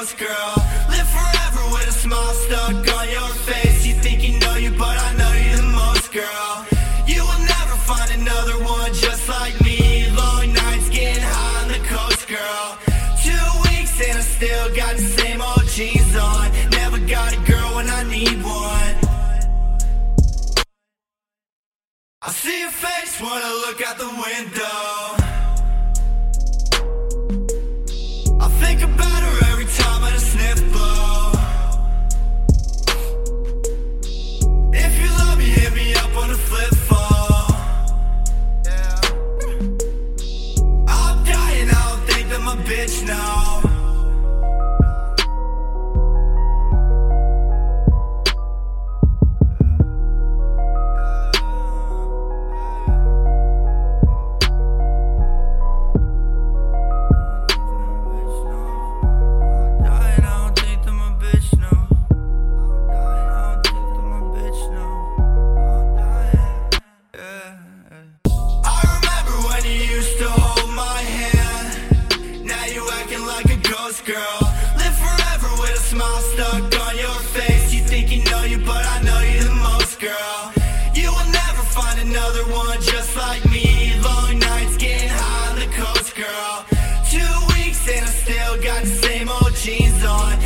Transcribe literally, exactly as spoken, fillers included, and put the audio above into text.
coast, girl. Live forever with a smile stuck on your face. You think you know you, but I know you the most, girl. You will never find another one just like me. Long nights getting high on the coast, girl. Two weeks and I still got the same old jeans on. Never got a girl when I need one. I see your face when I look out the window. I think about her every time I just sniff blow. If you love me, hit me up on the flip phone. Yeah. I'm dying, I don't think that my bitch know. Girl, live forever with a smile stuck on your face. You think you know you, but I know you the most, girl. You will never find another one just like me. Long nights getting high on the coast, girl. Two weeks and I still got the same old jeans on.